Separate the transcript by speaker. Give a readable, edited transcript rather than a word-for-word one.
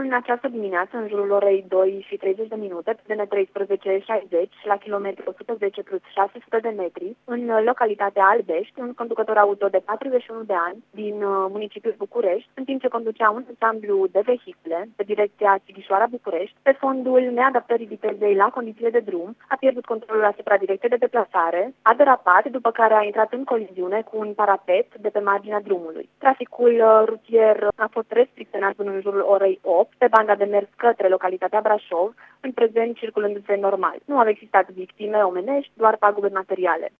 Speaker 1: În această dimineață, în jurul orei 2:30 de minute, pe DN1360, la kilometri 110 plus 600 de metri, în localitatea Albești, un conducător auto de 41 de ani din municipiul București, în timp ce conducea un ansamblu de vehicule pe direcția Sighișoara-București, pe fondul neadaptării vitezei la condițiile de drum, a pierdut controlul asupra direcției de deplasare, a derapat, după care a intrat în coliziune cu un parapet de pe marginea drumului. Traficul rutier a fost restricționat până în jurul orei 8 pe banda de mers către localitatea Brașov, în prezent circulându-se normal. Nu au existat victime omenești, doar pagube materiale.